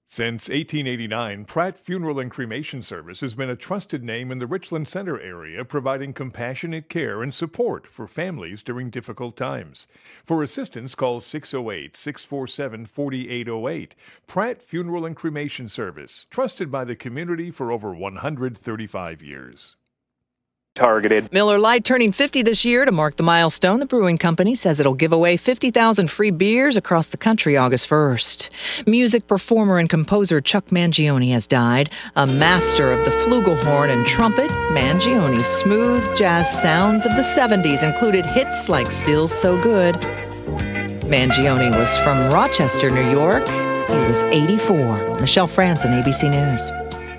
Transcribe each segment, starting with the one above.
Since 1889, Pratt Funeral and Cremation Service has been a trusted name in the Richland Center area, providing compassionate care and support for families during difficult times. For assistance, call 608-647-4808. Pratt Funeral and Cremation Service, trusted by the community for over 135 years. Targeted. Miller Lite turning 50 this year. To mark the milestone, the brewing company says it'll give away 50,000 free beers across the country August 1st. Music performer and composer Chuck Mangione has died. A master of the flugelhorn and trumpet, Mangione's smooth jazz sounds of the 70s included hits like Feels So Good. Mangione was from Rochester, New York. He was 84. Michelle Franson, ABC News.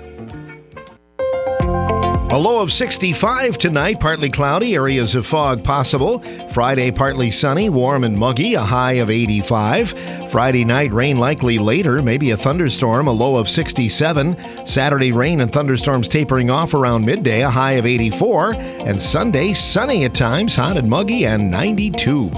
A low of 65 tonight, partly cloudy, areas of fog possible. Friday, partly sunny, warm and muggy, a high of 85. Friday night, rain likely later, maybe a thunderstorm, a low of 67. Saturday, rain and thunderstorms tapering off around midday, a high of 84. And Sunday, sunny at times, hot and muggy, and 92.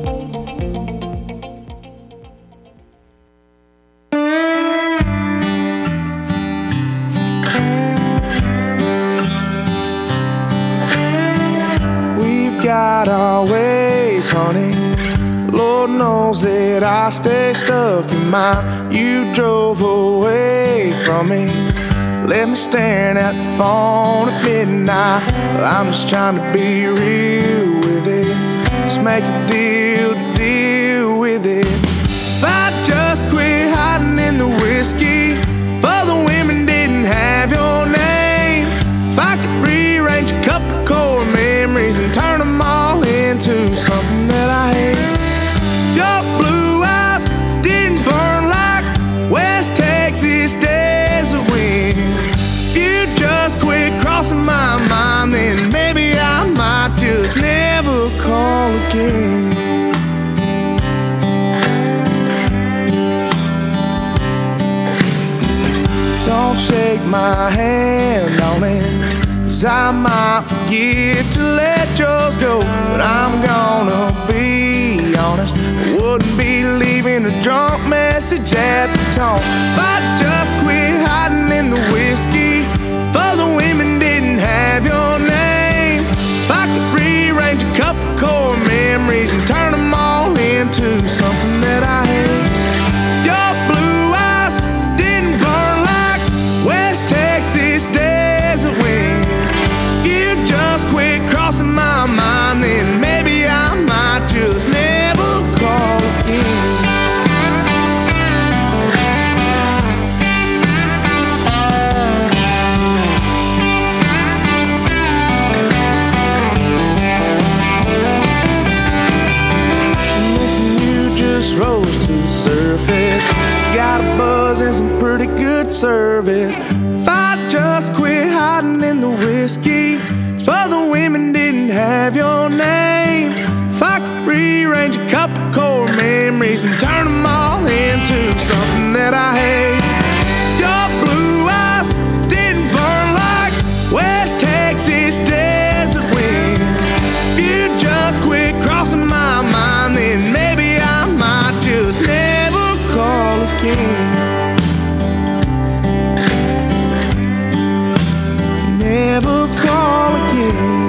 Got our ways, honey. Lord knows that I stay stuck in mine. You drove away from me, left me staring at the phone at midnight. I'm just trying to be real with it. Just make a deal to deal with it. If I just quit hiding in the whiskey, if other women didn't have your name, if I could rearrange a couple of core memories and turn them all into something that I hate. Your blue eyes didn't burn like West Texas desert wind. If you just quit crossing my mind, then maybe I might just never call again. Don't shake my hand on it, 'cause I might forget to let yours go. But I'm gonna be honest, I wouldn't be leaving a drunk message at the tone. If I just quit hiding in the whiskey, if other women didn't have your name, if I could rearrange a couple core memories and turn them all into something that I hate. Your blue eyes didn't burn like West Texas desert wind. You just quit crossing my mind, then maybe I might just never call again. Listen, you just rose to the surface, got a buzz and some pretty good service. If I just quit hiding in the whiskey, if other women didn't have your name, if I could rearrange a couple core memories and turn them all into something that I hate. Your blue eyes didn't burn like West Texas desert wind. If you just quit crossing my mind, then maybe I might just never call again. Never call again.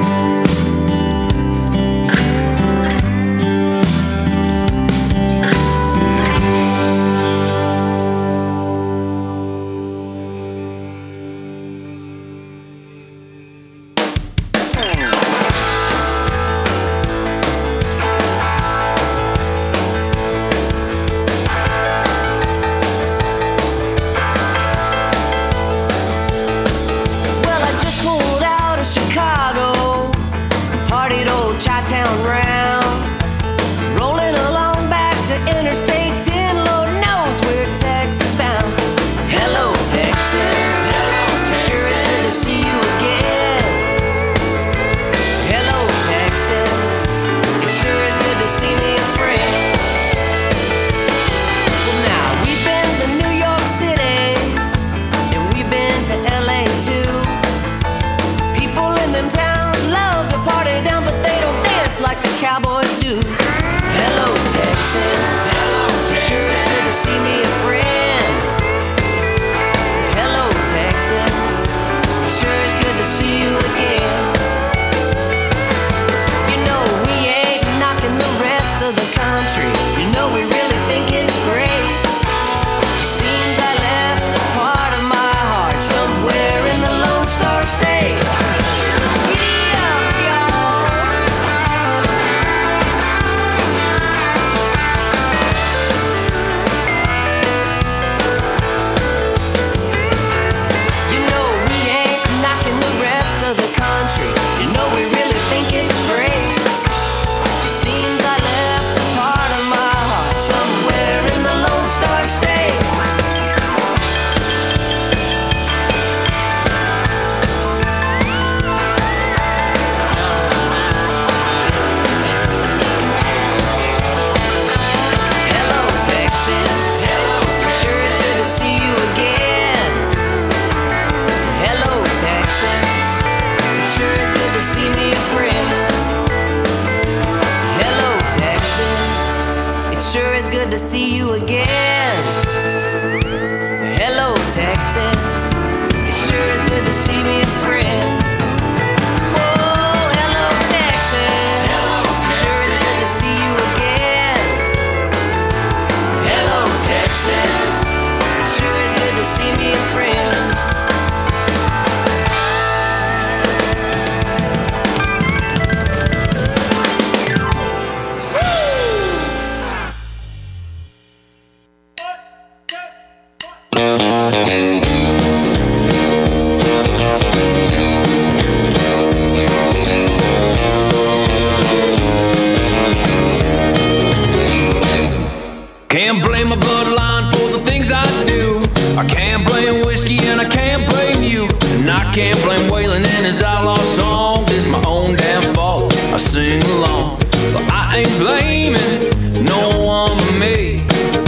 Can't blame my bloodline for the things I do. I can't blame whiskey and I can't blame you. And I can't blame Waylon and his outlaw songs. It's my own damn fault, I sing along. But I ain't blaming no one but me.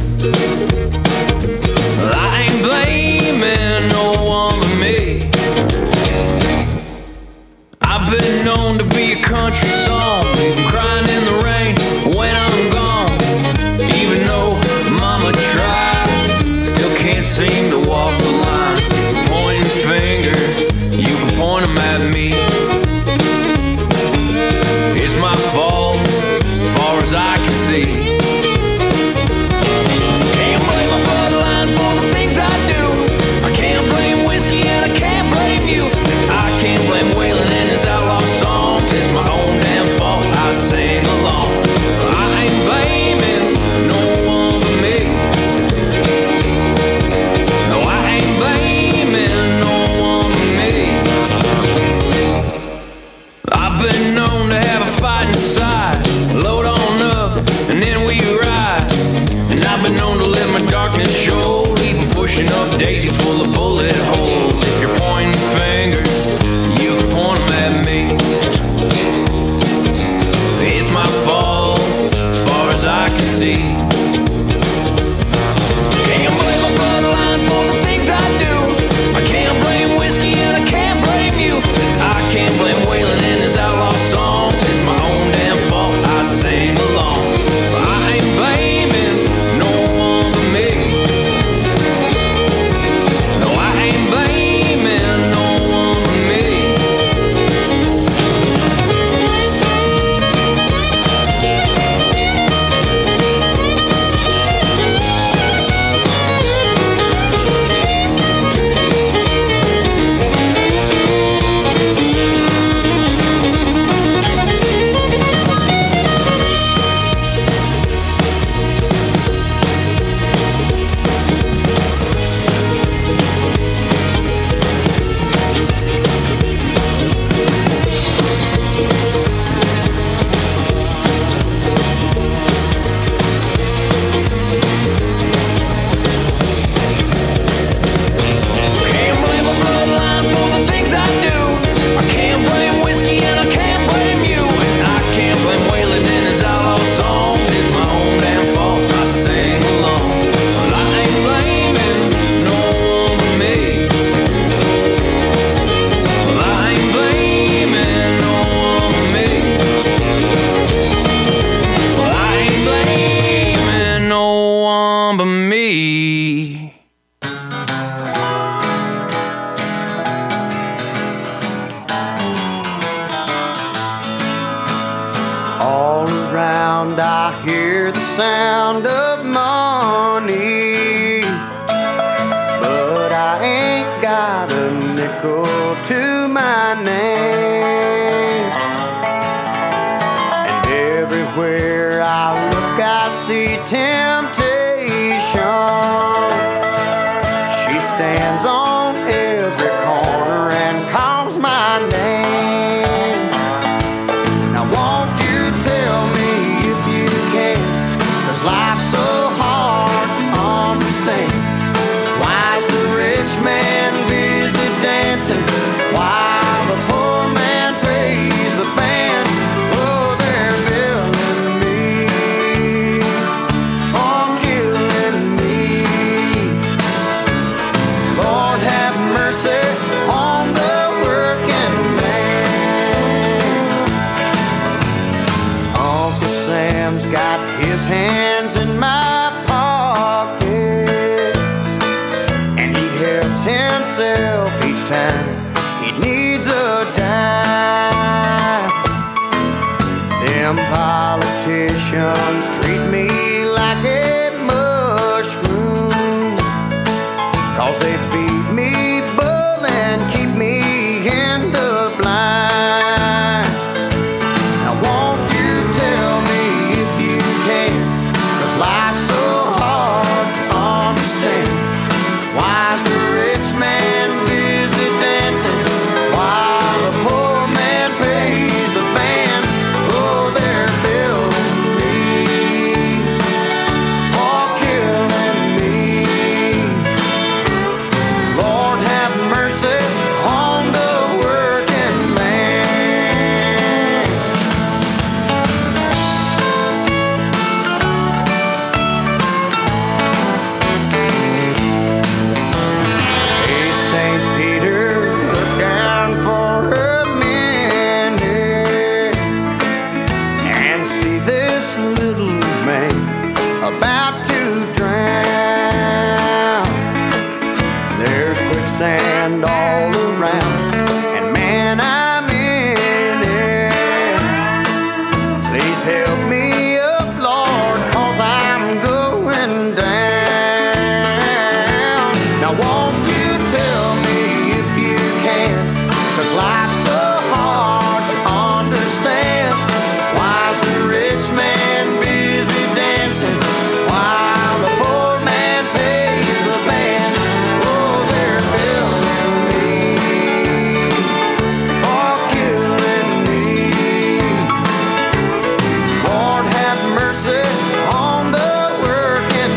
I ain't blaming no one but me. I've been known to be a country song, even crying in the rain when I'm gone. Even though mama tried, still can't seem to walk the line. Pointing fingers, you can point them at me. It's my fault, as far as I can see. Can't blame my bloodline for the things I do. I can't blame whiskey and I can't blame you. I can't blame Waylon and his outlaw songs. It's my own damn fault, I sing along. I ain't blaming no one but me. No, I ain't blaming no one but me. I've been known to have a fight inside. Load on up and then we ride. And I've been known to let my darkness show, even pushing up daisies full of bullet holes. If you're pointing fingers, you can point them at me. It's my fault, as far as I can see. Can't blame my bloodline for the things I do. I can't blame whiskey and I can't blame you. I can't blame Waylon and his outlaw songs. It's my own damn fault, I sing along. I ain't blaming no one but me. No, I ain't blaming no one but me. Can't blame my bloodline for the things I do. I can't blame whiskey and I can't blame you. And I can't blame Waylon and his outlaw songs. It's my own damn fault, I sing along. But I ain't blaming no one but me. Well, I ain't blaming no one but me. Well, I ain't blaming no one but me. All around I hear the sound of money, but I ain't got a nickel to my name. And everywhere I look I see temptation. She stands on every corner and calls my name. Now won't you tell me if you can, 'cause life's so hard to understand. Why is the rich man busy dancing while the poor man pays the band? Oh, they're billing me for killing me. Lord have mercy on the working man. Uncle Sam's got his hands in my pockets, and he helps himself each time he needs a dime. Them politicians treat me like a mushroom, 'cause they feed me bull and keep me in the blind. Now won't you tell me if you can, 'cause life's so hard to understand. Why is the rich man busy dancing while the poor man pays the band? Oh, they're building me for killing me. Lord have mercy on the working man. Hey, St. Peter, look down for a minute and see this little man about to drown. There's quicksand all around, and man, I'm in it. Please help me up, Lord, 'cause I'm going down. Now won't you tell me if you can, 'cause life's so hard to understand. Why's the rich man busy dancing while the poor man pays the band? Oh, they're building me for killing me. Lord have mercy on the working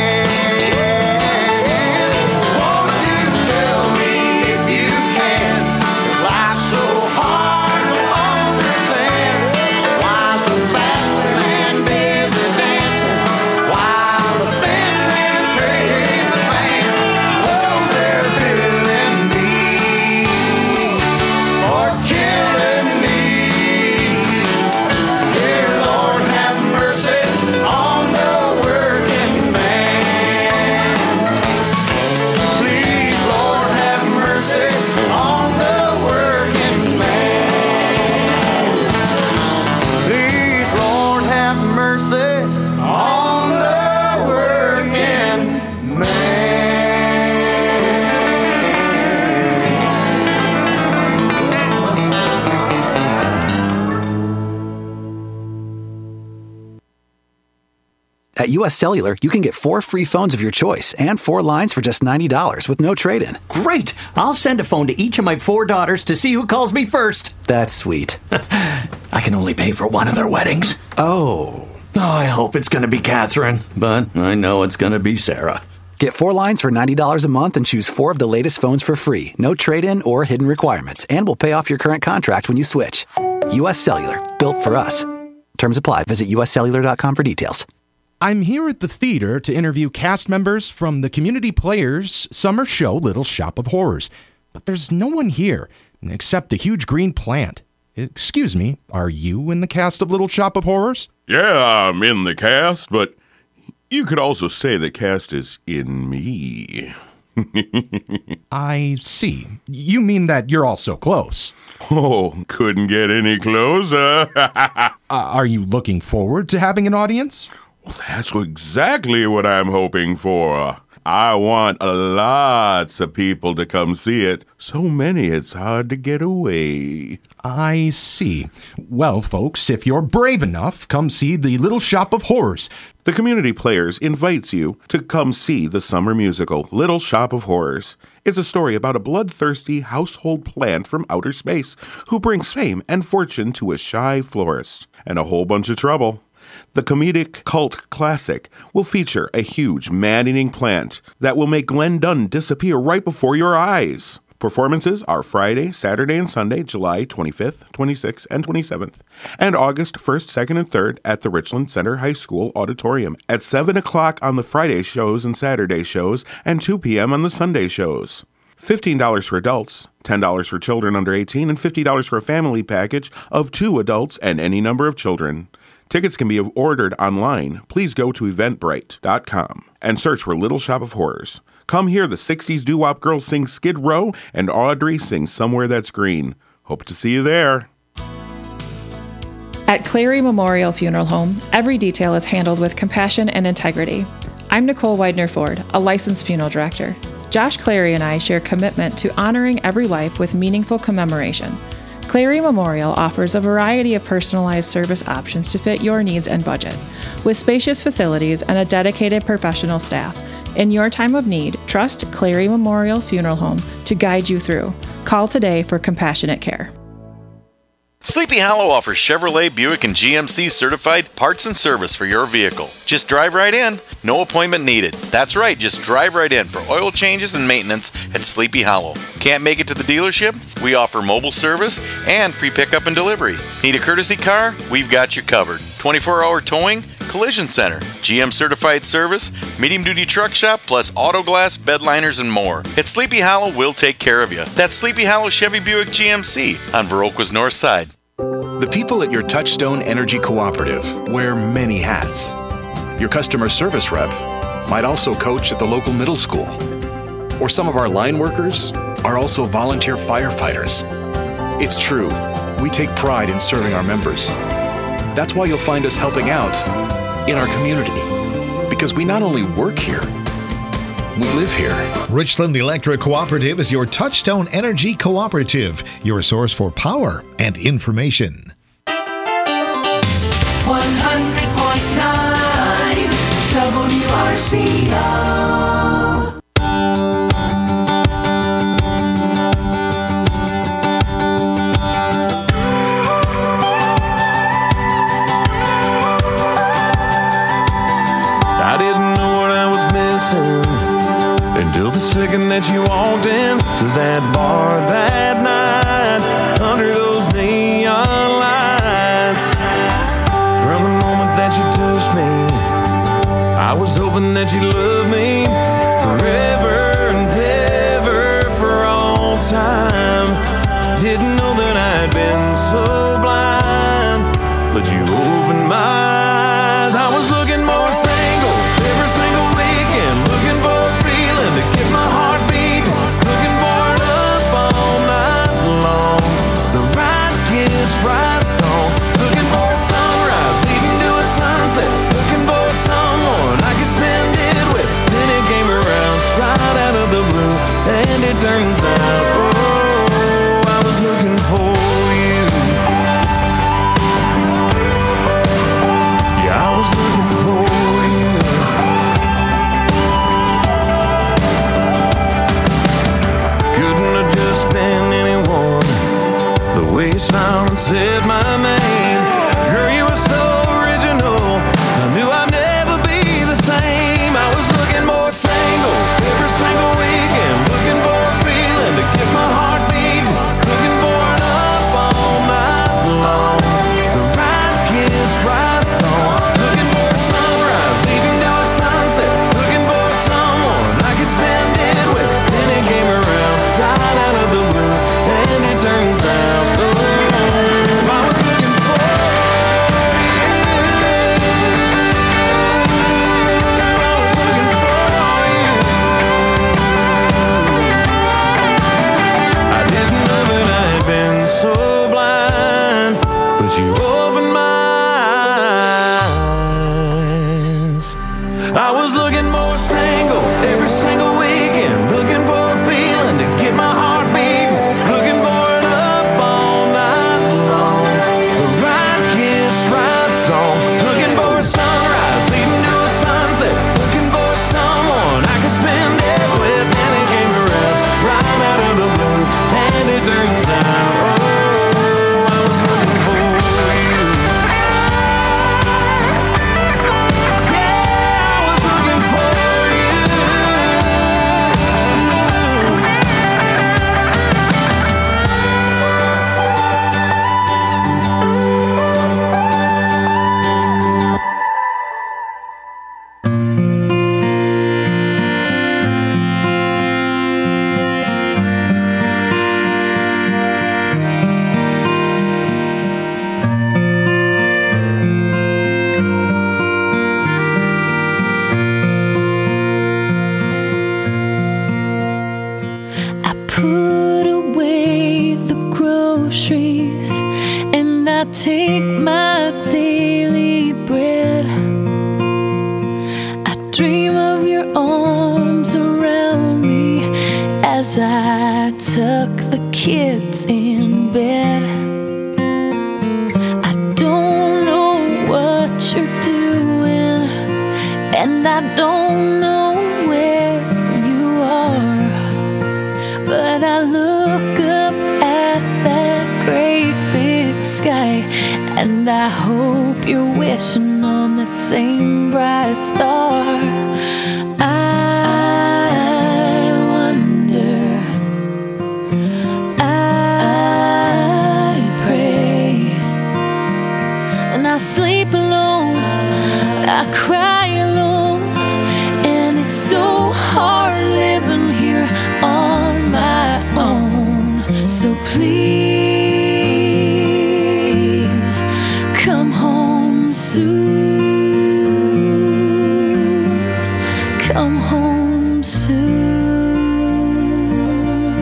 man. Won't you tell me if you can, 'cause life's so hard to understand. Why's the fat man busy dancing while the thin man pays the band? Oh, they're building me for killing me. Dear Lord, have mercy on the working man. Please, Lord, have mercy on the working man. Please, Lord, have mercy on the working man. At US Cellular, you can get 4 free phones of your choice and 4 lines for just $90 with no trade-in. Great! I'll send a phone to each of my 4 daughters to see who calls me first. That's sweet. I can only pay for one of their weddings. Oh. I hope it's going to be Catherine, but I know it's going to be Sarah. Get 4 lines for $90 a month and choose 4 of the latest phones for free. No trade-in or hidden requirements, and we'll pay off your current contract when you switch. US Cellular, built for us. Terms apply. Visit uscellular.com for details. I'm here at the theater to interview cast members from the Community Players summer show Little Shop of Horrors. But there's no one here except a huge green plant. Excuse me, are you in the cast of Little Shop of Horrors? Yeah, I'm in the cast, but you could also say the cast is in me. I see. You mean that you're all so close? Oh, couldn't get any closer. Are you looking forward to having an audience? Well, that's exactly what I'm hoping for. I want lots of people to come see it. So many it's hard to get away. I see. Well, folks, if you're brave enough, come see the Little Shop of Horrors. The Community Players invites you to come see the summer musical, Little Shop of Horrors. It's a story about a bloodthirsty household plant from outer space who brings fame and fortune to a shy florist and a whole bunch of trouble. The comedic cult classic will feature a huge man-eating plant that will make Glenn Dunn disappear right before your eyes. Performances are Friday, Saturday, and Sunday, July 25th, 26th, and 27th, and August 1st, 2nd, and 3rd at the Richland Center High School Auditorium at 7 o'clock on the Friday shows and Saturday shows, and 2 p.m. on the Sunday shows. $15 for adults, $10 for children under 18, and $50 for a family package of 2 adults and any number of children. Tickets can be ordered online. Please go to eventbrite.com and search for Little Shop of Horrors. Come hear the 60s doo-wop girls sing Skid Row and Audrey sing Somewhere That's Green. Hope to see you there. At Clary Memorial Funeral Home, every detail is handled with compassion and integrity. I'm Nicole Widener-Ford, a licensed funeral director. Josh Clary and I share commitment to honoring every life with meaningful commemoration. Clary Memorial offers a variety of personalized service options to fit your needs and budget. With spacious facilities and a dedicated professional staff, In your time of need, trust Clary Memorial Funeral Home to guide you through. Call today for compassionate care. Sleepy Hollow offers Chevrolet, Buick, and GMC certified parts and service for your vehicle. Just drive right in. No appointment needed. That's right, just drive right in for oil changes and maintenance at Sleepy Hollow. Can't make it to the dealership? We offer mobile service and free pickup and delivery. Need a courtesy car? We've got you covered. 24-hour towing, collision center, GM certified service, medium-duty truck shop, plus auto glass, bed liners, and more. At Sleepy Hollow, we'll take care of you. That's Sleepy Hollow Chevy Buick GMC on Viroqua's North Side. The people at your Touchstone Energy Cooperative wear many hats. Your customer service rep might also coach at the local middle school. Or some of our line workers are also volunteer firefighters. It's true, we take pride in serving our members. That's why you'll find us helping out in our community. Because we not only work here, we live here. Richland Electric Cooperative is your Touchstone Energy Cooperative, your source for power and information. 100.9 WRCO. I didn't know what I was missing until the second that you walked into that bar that night under those neon lights. From the moment that you touched me, I was hoping that you'd love me forever and ever for all time. Didn't know that I'd been so blind, but you opened my eyes. I was looking more single every single weekend, looking for a feeling to get my heart beating, looking for it up all night long. The right kiss, right song, looking for a sunrise, even to a sunset, looking for someone I could spend it with. Then it came around right out of the blue, and it turns out, oh, I was looking for you. Yeah, I was looking for you. Couldn't have just been anyone. The way you smiled and said my name, girl, you were so original. I knew I'd never be the same. I was looking more single every single weekend, looking for a feeling to get my heart beating, looking for it up all night long. The right kiss, right song, looking for a sunrise, even to a sunset, looking for someone I could spend it with. Then it came around right out of the blue, and it turns out, oh, I was looking for so blind, but you opened my eyes. I was looking more single every single weekend, looking for a feeling to get my heart beating, looking for it up all night long. The right kiss, right song, looking for a sunrise, even to a sunset, looking for someone I could spend it with. And it came around right out of the blue, and it turns out, take my daily bread. I dream of your arms around me as I tuck the kids in bed. I don't know what you're doing, and I don't know where And I hope you're wishing on that same bright star. I wonder, I pray, and I sleep alone, I cry alone, and it's so hard living here on my own. So please come home soon. Come home soon.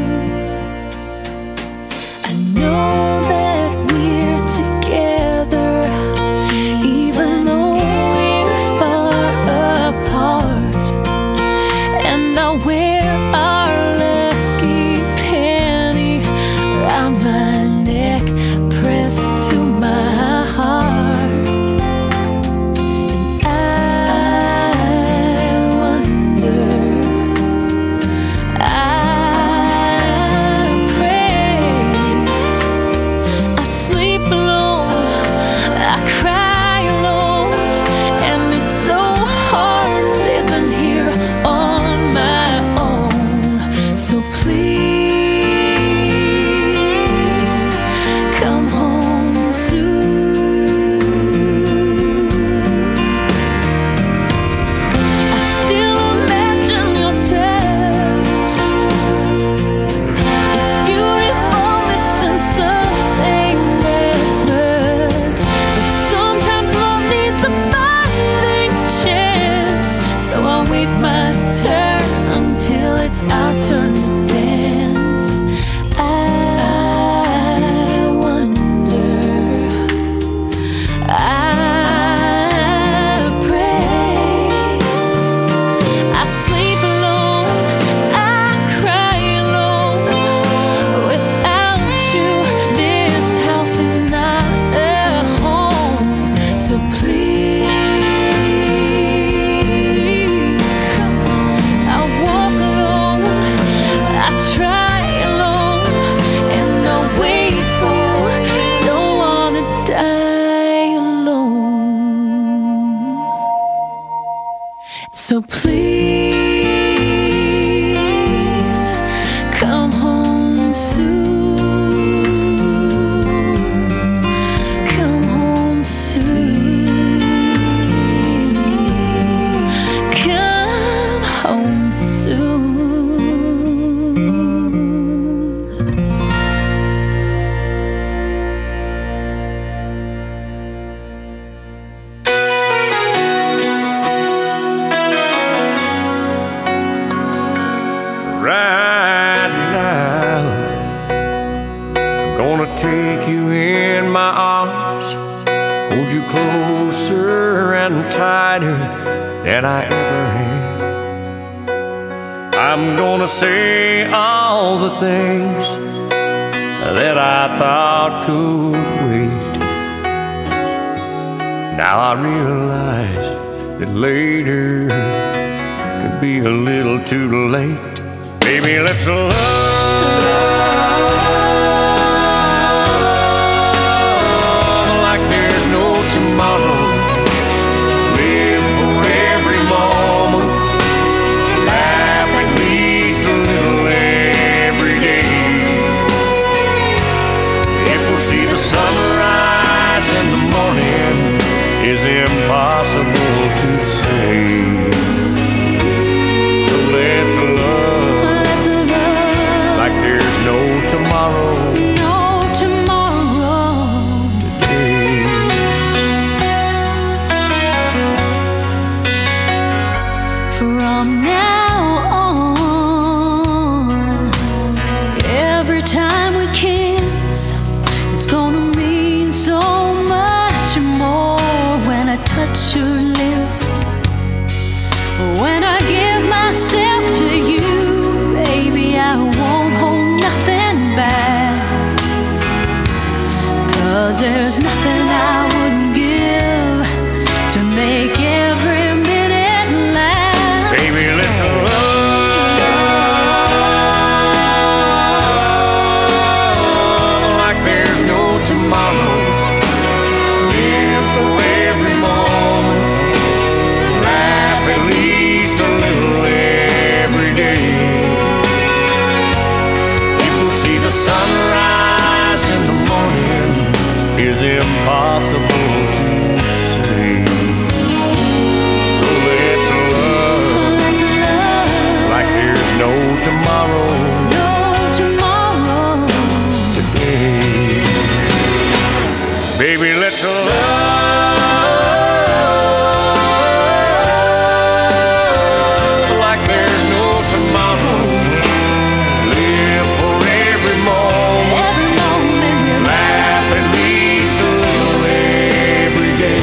I know that we're together, even though we're far apart. And I'll wear our lucky penny round my neck, pressed to my heart. And I wonder, I pray, I sleep alone, I cry alone, and it's so hard living here on my own. So please come home soon. I still imagine your touch. It's beautiful missing something that much, but sometimes love needs a fighting chance. So I'll wait my turn until it's our turn to dance. I wonder, I pray, I sleep alone, I cry alone. Without you, this house is not a home. So please, I walk alone, I try alone, and I wait for, don't wanna die alone. So please come home soon. Come home soon. Come home soon. Right now, I'm gonna take you in my arms, hold you closer and tighter than I ever have. I'm gonna say all the things that I thought could wait. Now I realize that later could be a little too late. Baby, let's love like there's no tomorrow. Live for every moment, laugh at least a little every day. If we'll see the sunrise in the morning is impossible to say. So let's love like there's no tomorrow. No tomorrow. Today. From now on, every time we kiss, it's gonna mean so much more. When I touch your lips, when I give myself to you, baby, I won't hold nothing back. sunrise in the morning is impossible to say. So let's love like there's no tomorrow. Today, baby, let's love like there's no tomorrow. Live for every moment, laugh at least a little every day.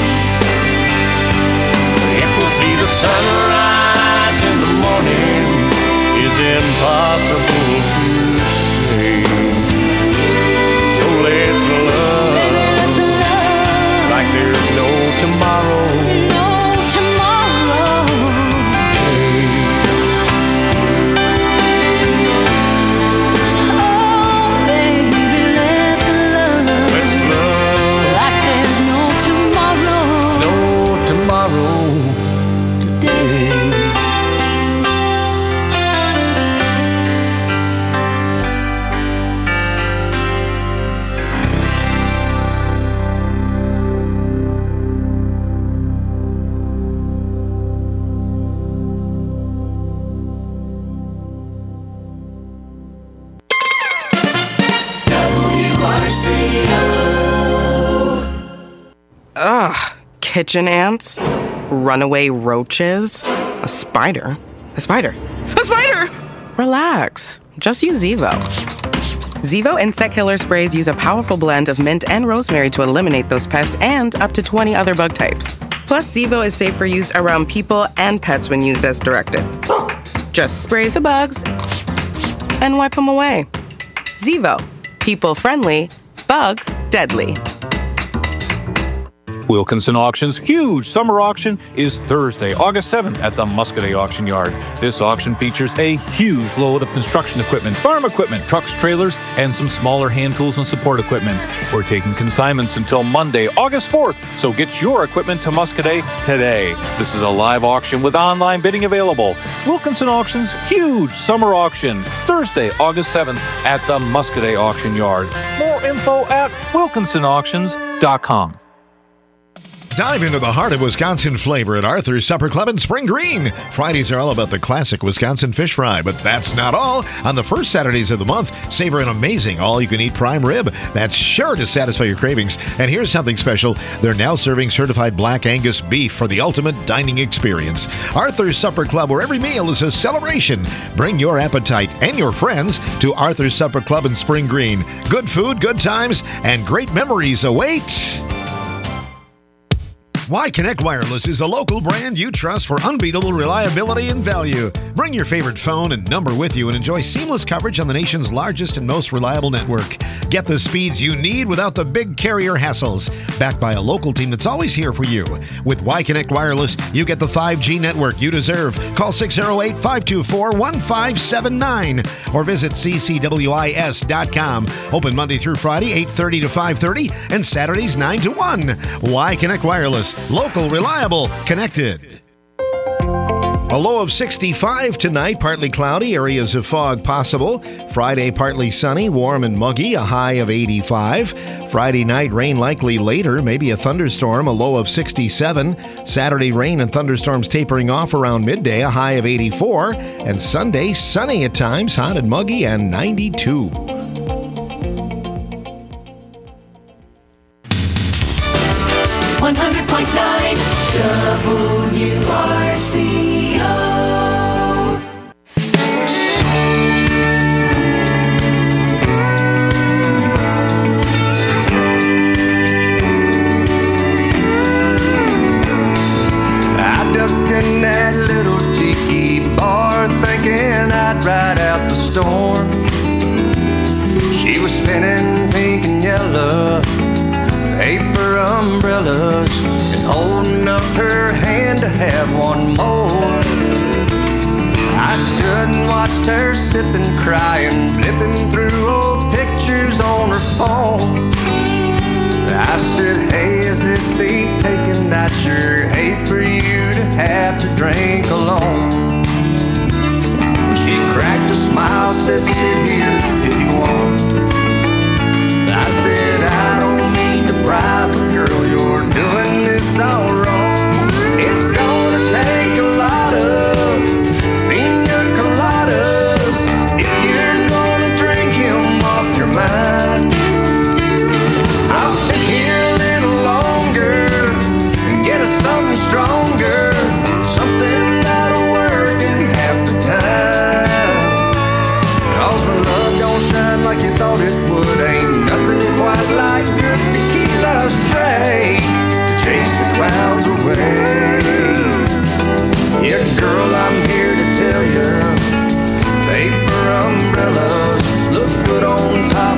If we'll see the sunrise in the morning is impossible to say. So let's love like there's no tomorrow. Ugh, kitchen ants, runaway roaches, a spider. A spider! A spider! Relax, just use Zevo. Zevo insect killer sprays use a powerful blend of mint and rosemary to eliminate those pests and up to 20 other bug types. Plus, Zevo is safe for use around people and pets when used as directed. Just spray the bugs and wipe them away. Zevo, people friendly, bug deadly. Wilkinson Auction's huge summer auction is Thursday, August 7th at the Muscoda Auction Yard. This auction features a huge load of construction equipment, farm equipment, trucks, trailers, and some smaller hand tools and support equipment. We're taking consignments until Monday, August 4th, so get your equipment to Muscoda today. This is a live auction with online bidding available. Wilkinson Auction's huge summer auction, Thursday, August 7th at the Muscoda Auction Yard. More info at wilkinsonauctions.com. Dive into the heart of Wisconsin flavor at Arthur's Supper Club in Spring Green. Fridays are all about the classic Wisconsin fish fry, but that's not all. On the first Saturdays of the month, savor an amazing all-you-can-eat prime rib that's sure to satisfy your cravings. And here's something special. They're now serving certified Black Angus beef for the ultimate dining experience. Arthur's Supper Club, where every meal is a celebration. Bring your appetite and your friends to Arthur's Supper Club in Spring Green. Good food, good times, and great memories await. Y-Connect Wireless is a local brand you trust for unbeatable reliability and value. Bring your favorite phone and number with you and enjoy seamless coverage on the nation's largest and most reliable network. Get the speeds you need without the big carrier hassles. Backed by a local team that's always here for you. With Y-Connect Wireless, you get the 5G network you deserve. Call 608-524-1579 or visit ccwis.com. Open Monday through Friday, 8:30 to 5:30 and Saturdays 9 to 1. Y-Connect Wireless. Local, reliable, connected. A low of 65 tonight, partly cloudy, areas of fog possible. Friday, partly sunny, warm and muggy, a high of 85. Friday night, rain likely later, maybe a thunderstorm, a low of 67. Saturday, rain and thunderstorms tapering off around midday, a high of 84. And Sunday, sunny at times, hot and muggy, and 92. WRCO. I ducked in that little tiki bar thinking I'd ride out the storm. She was spinning pink and yellow paper umbrellas and holding up her hand to have one more. I stood and watched her sipping, crying, flipping through old pictures on her phone. I said, hey, is this seat taken? I'd sure hate for you to have to drink alone. She cracked a smile, said, sit here if you want.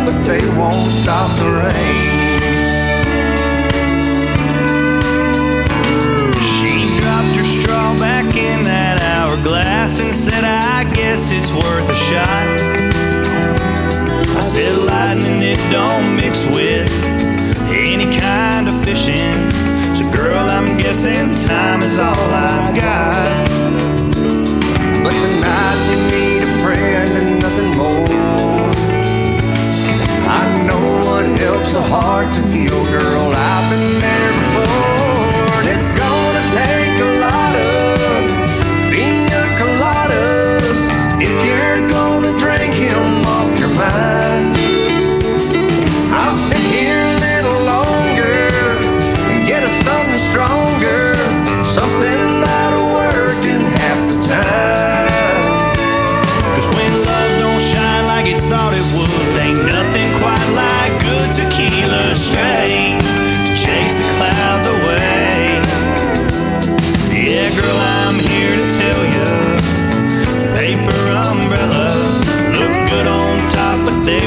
but they won't stop the rain. She dropped her straw back in that hourglass and said, I guess it's worth a shot. I said, lightning, it don't mix with any kind of fishing. So girl, I'm guessing time is all I've got. But tonight you need a friend and nothing more. I know what helps a heart to heal, girl. I've been there before. And it's gonna take a lot of pina coladas if you're gonna drink him off your mind. I'll sit here a little longer and get us something stronger, something that'll work in half the time. 'Cause when love don't shine like you thought it would, ain't nothing quite like good tequila straight to chase the clouds away. Yeah, girl, I'm here to tell you, paper umbrellas look good on top, but they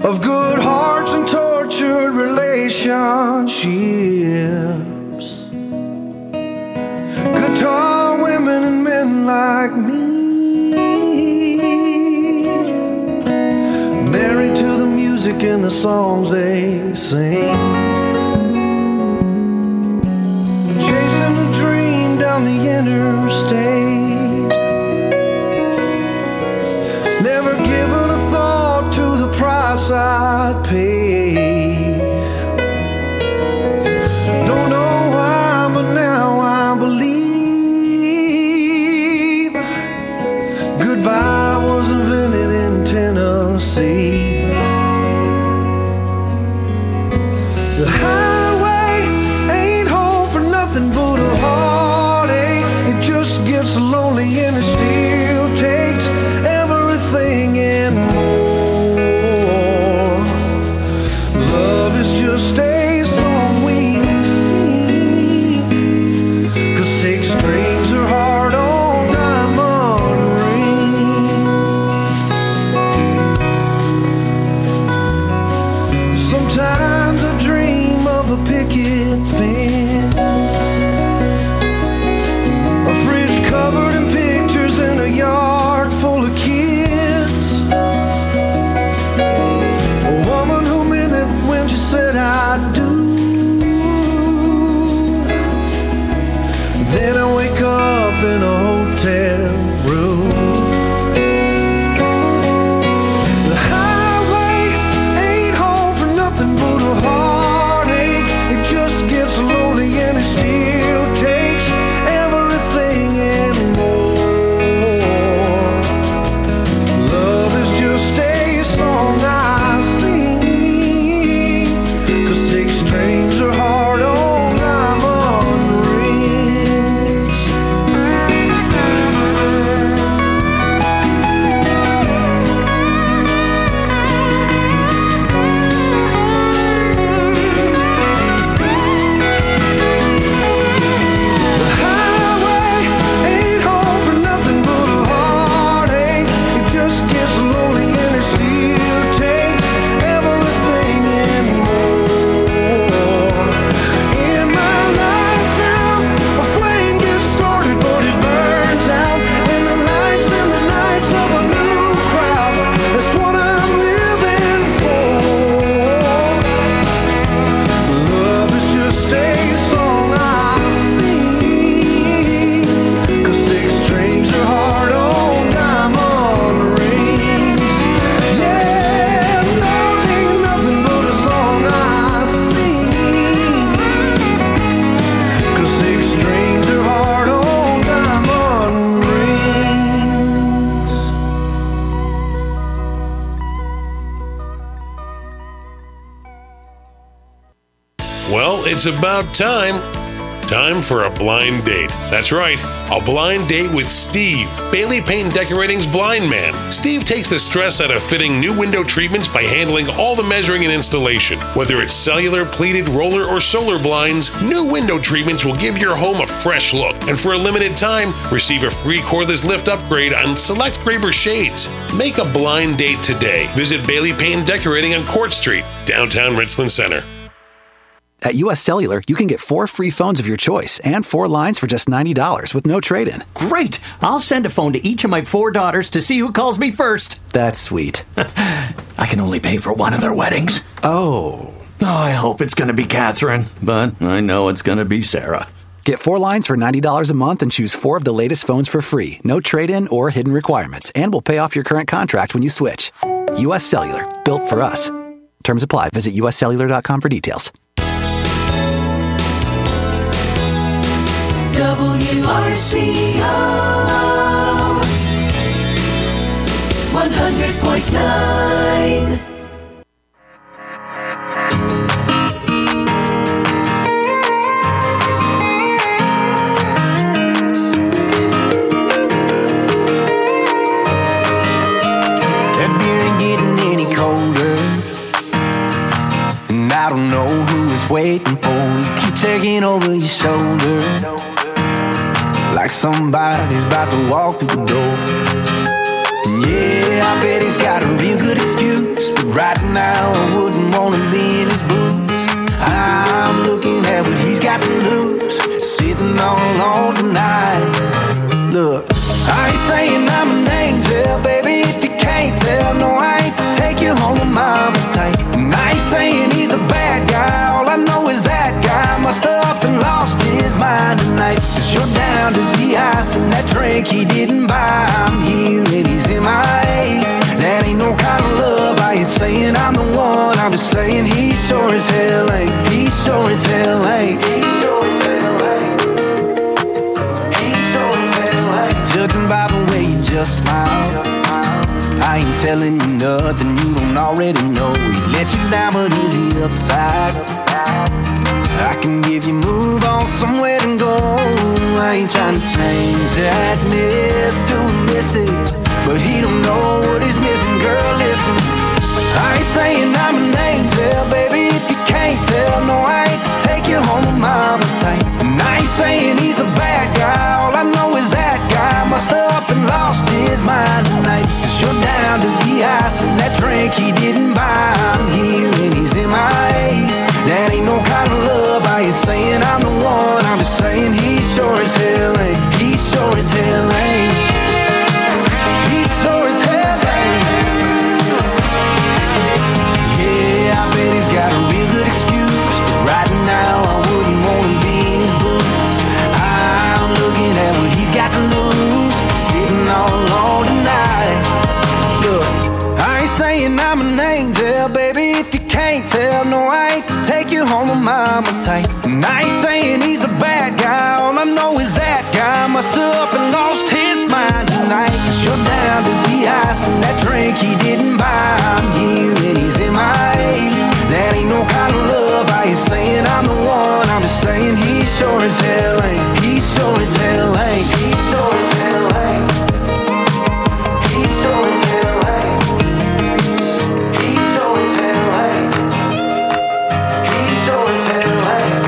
of good hearts and tortured relationships. Guitar women and men like me, married to the music and the songs they sing, chasing a dream down the interstate, never given a thought to the price I'd pay. Don't know why, but now I believe goodbye was invented in Tennessee. The highway ain't home for nothing but a heartache. It just gets lonely and it still takes everything and more. Love is just a song we sing, 'cause 6 strings are hard on diamond rings. Sometimes I dream of a picket fence, a fridge covered in pictures in a yard full of kids, a woman who meant it when she said I do. Then I wake up in a hotel room. The highway ain't home for nothing but a heartache. It just gets lonely and it still takes everything and more. Love is just a song I sing, 'cause 6 strings are hard on diamond rings. The highway ain't home for nothing but a heartache. It just gets lonely and it still takes everything and more. In my life now, a flame gets started but it burns out. And the lights and the nights of a new crowd, that's what I'm living for. Love is just a song I sing, 'cause 6 strings are hard on diamond rings. Yeah, love ain't nothing but a song I sing, 'cause 6 strings are hard on diamond rings. Well, it's about time. Time for a blind date. That's right, a blind date with Steve, Bailey Paint and Decorating's blind man. Steve takes the stress out of fitting new window treatments by handling all the measuring and installation. Whether it's cellular, pleated, roller, or solar blinds, new window treatments will give your home a fresh look. And for a limited time, receive a free cordless lift upgrade on select Graber shades. Make a blind date today. Visit Bailey Paint and Decorating on Court Street, downtown Richland Center. At US Cellular, you can get 4 free phones of your choice and 4 lines for just $90 with no trade-in. Great! I'll send a phone to each of my 4 daughters to see who calls me first. That's sweet. I can only pay for one of their weddings. Oh. I hope it's going to be Catherine, but I know it's going to be Sarah. Get 4 lines for $90 a month and choose 4 of the latest phones for free. No trade-in or hidden requirements. And we'll pay off your current contract when you switch. US Cellular. Built for us. Terms apply. Visit uscellular.com for details. WRCO 100.9. That beer ain't getting any colder, and I don't know who is waiting for you. Keep taking over your shoulder, like somebody's about to walk through the door. Yeah, Yeah, I bet he's got a real good excuse, but right now I wouldn't wanna be in his boots. I'm looking at what he's got to lose, sitting all alone tonight. Look, I ain't saying I'm an angel, baby, if you can't tell. No, I ain't to take you home with mama tight. And I ain't saying he's a bad guy, all I know is that guy must have up and lost his mind tonight. Cause you're down to the ice and that drink he didn't buy. I'm here and he's MIA. That ain't no kind of love, I ain't saying I'm the one, I'm just saying he sure as hell ain't. He sure as hell ain't. He sure as hell ain't. He sure as hell ain't. Judging by the way you just smile, I ain't telling you nothing you don't already know. He let you down, but is he upside? I can give you move on somewhere to go. I ain't trying to change that miss to a missus, but he don't know what he's missing. Girl, listen, I ain't saying I'm an angel, baby, if you can't tell. No, I ain't to take you home with mama tight. And I ain't saying he's a bad guy, all I know is that guy must have up and lost his mind tonight. Cause you're down to the ice and that drink he didn't buy. I'm here and he's MIA. That ain't no kind of love, I ain't saying I'm the one, I'm just saying he sure as hell ain't. He sure as hell ain't. He sure as hell ain't. Yeah, I bet he's got a real good excuse, but right now I wouldn't wanna be in his boots. I'm looking at what he's got to lose, sitting all alone tonight. Look, I ain't saying I'm an angel, baby, if you can't tell. No, I ain't to take you home with mama tight. And I ain't saying he's a bad guy, all I know is that guy must have up and lost his mind tonight. Cause you're down to the ice and that drink he didn't buy. I'm here and he's MIA. That ain't no kind of love, I ain't saying I'm the one, I'm just saying he sure as hell ain't. He sure as hell ain't. He sure as hell ain't. He sure as hell ain't. He sure as hell ain't. He sure as hell ain't.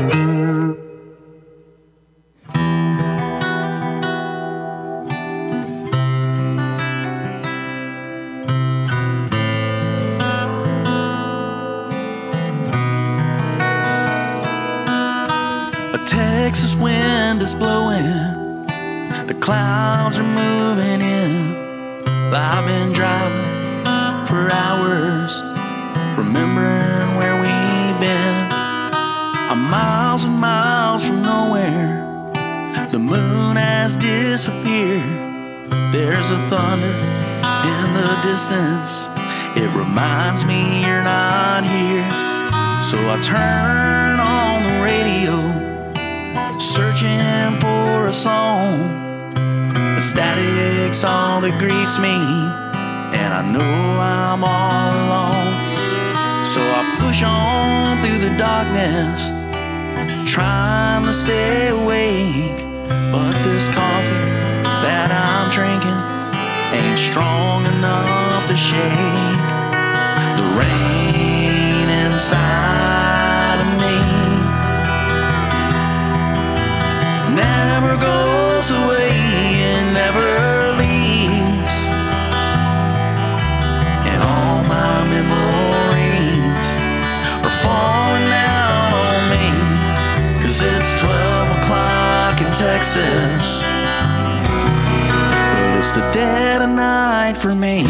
A Texas wind is blowing, the clouds are moving in. I've been driving for hours, remembering where we've been. I'm miles and miles from nowhere, the moon has disappeared. There's a thunder in the distance, it reminds me you're not here. So I turn on the radio, searching for a song, but static's all that greets me, and I know I'm all alone. So I push on through the darkness, trying to stay awake, but this coffee that I'm drinking ain't strong enough to shake the rain inside of me. Never goes away and never leaves, and all my memories are falling out on me, 'cause it's 12 o'clock in Texas, but it's the dead of night for me.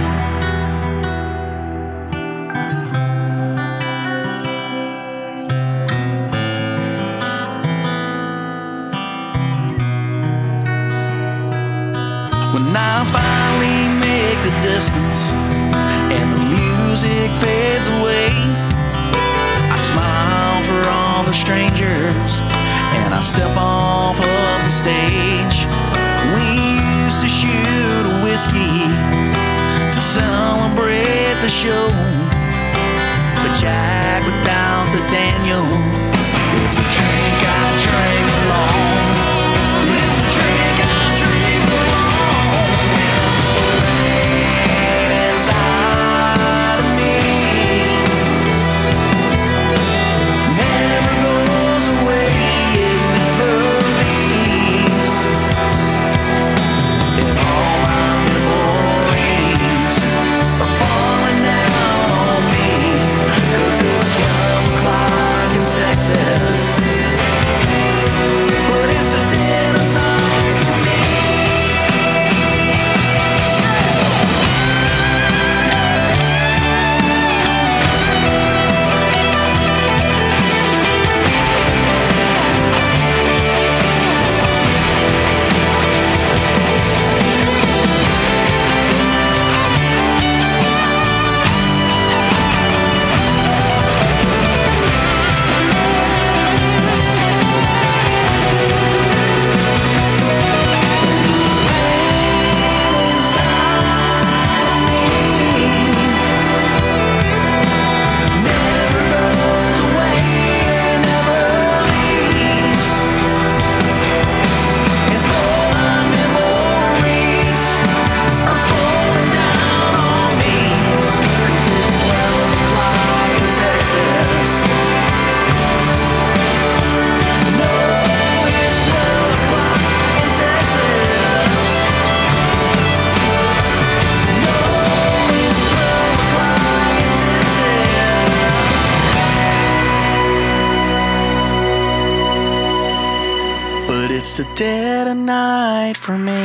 When I finally make the distance and the music fades away, I smile for all the strangers and I step off of the stage. We used to shoot a whiskey to celebrate the show, but Jack without the Daniel is a drink I drank alone. It's a drink I drink alone. a dead of night for me.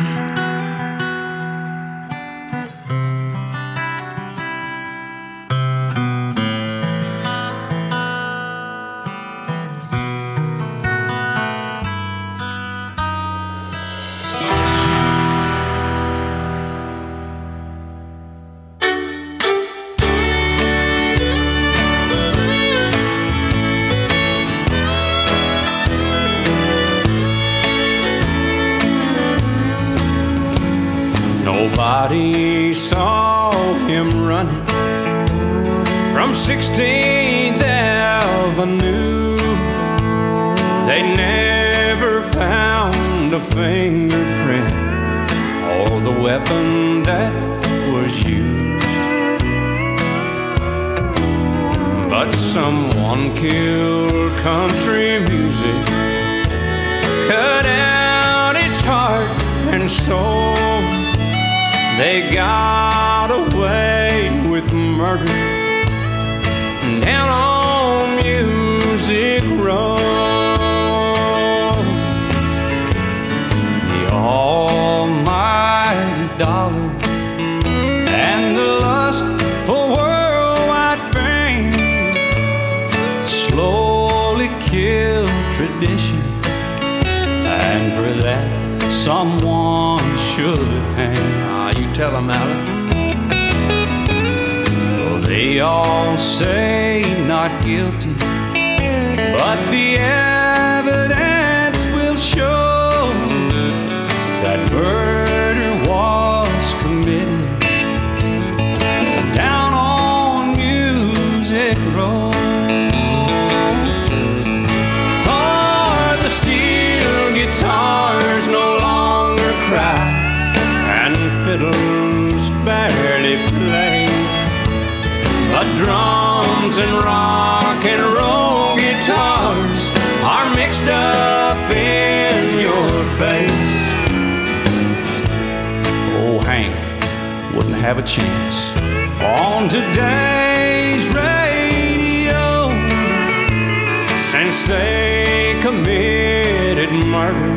Nobody saw him running from 16th Avenue. They never found a fingerprint or the weapon that was used. But someone killed country music, cut out its heart and soul. They got away with murder down on Music Row. The almighty dollar and the lust for worldwide fame slowly killed tradition, and for that someone should hang. You tell them, Alan. Well, they all say not guilty, but the evidence will show that murder was committed down on Music Row. For the steel guitars no longer cry, fiddles barely play, but drums and rock and roll guitars are mixed up in your face. Oh, Hank wouldn't have a chance on today's radio since they committed murder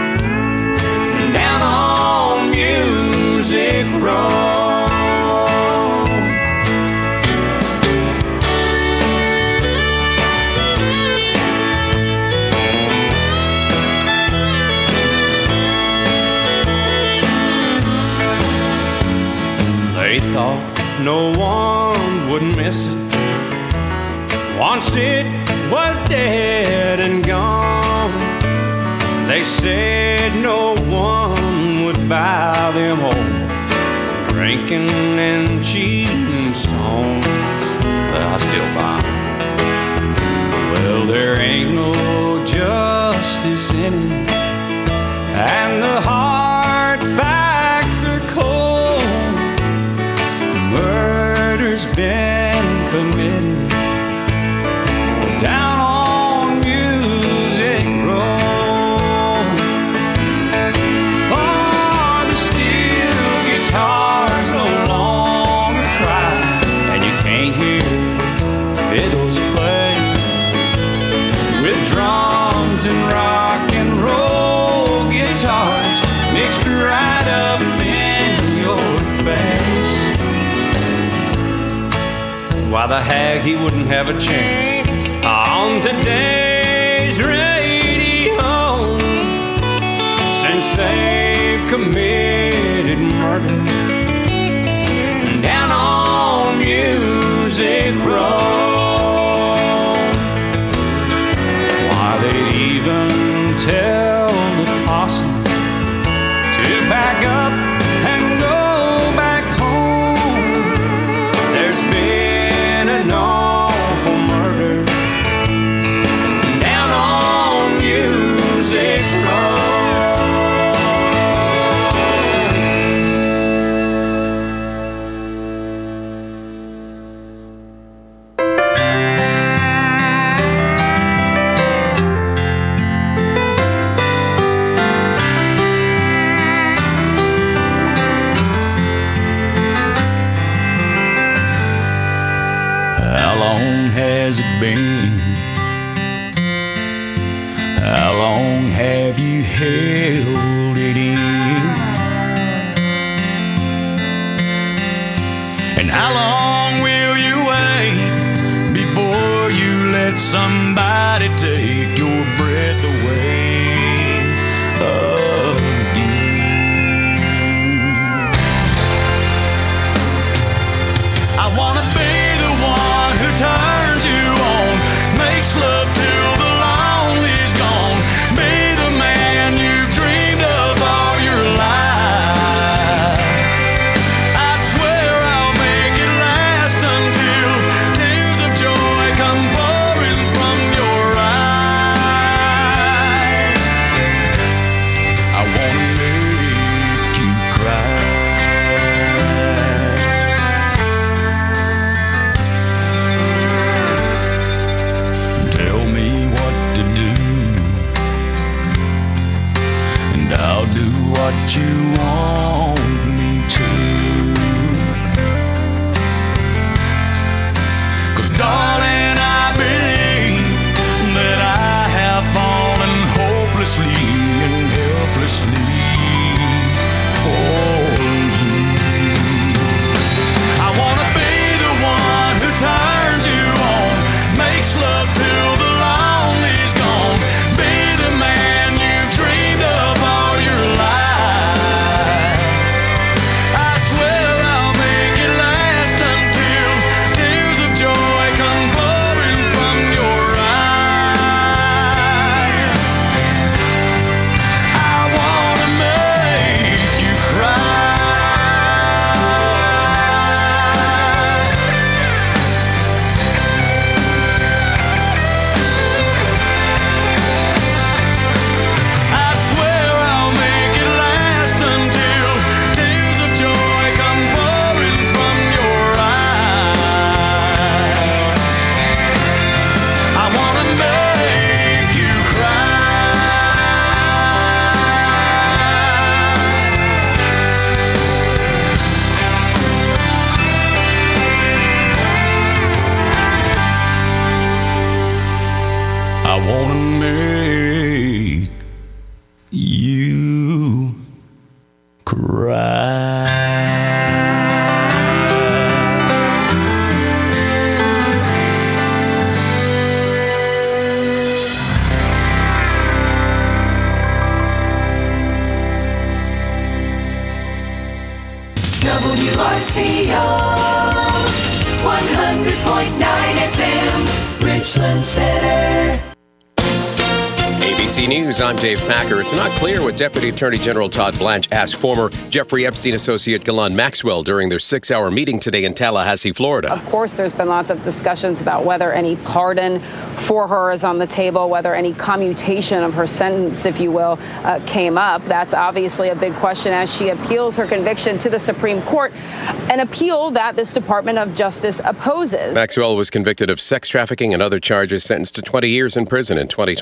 down on Music Row. They thought no one would miss it once it was dead and gone. They said no one would buy them home, drinking and cheating songs. Well, I still buy them. Well, there ain't no justice in it, and the hard facts are cold. Murder's been committed down on Music Row. Guitars no longer cry, and you can't hear fiddles play with drums and rock and roll guitars mixed right up in your face. Why, the hag, he wouldn't have a chance on today's radio since they've committed murder down on Music Row. Why, they'd even tell the possum to back up and go back home. There's been an awful murder down on Music Row. Has it been? How long have you held it in? And how long will you wait before you let somebody take your breath away again? I wanna be the one who turns you on, makes love till the lonely's gone, be the man you've dreamed of all your life. I swear I'll make it last until tears of joy come pouring from your eyes. I wanna make you cry. Tell me what to do, and I'll do what you want me to. 'Cause darling, I believe that I have fallen hopelessly and helplessly for you. I wanna be the one who turns you on, makes love till the lonely's gone, be the man you've dreamed of all your life. I swear I'll make it last until tears of joy come pouring from your eyes. I wanna make you cry. I swear I'll make it last until tears of joy come pouring from your eyes. I wanna make you cry. I wanna make you cry. WRCO 100.9 FM, Richland Center. ABC News, I'm Dave Packer. It's not clear what Deputy Attorney General Todd Blanche asked former Jeffrey Epstein associate Ghislaine Maxwell during their 6-hour meeting today in Tallahassee, Florida. Of course, there's been lots of discussions about whether any pardon for her is on the table, whether any commutation of her sentence, if you will, came up. That's obviously a big question as she appeals her conviction to the Supreme Court, an appeal that this Department of Justice opposes. Maxwell was convicted of sex trafficking and other charges, sentenced to 20 years in prison in 2020.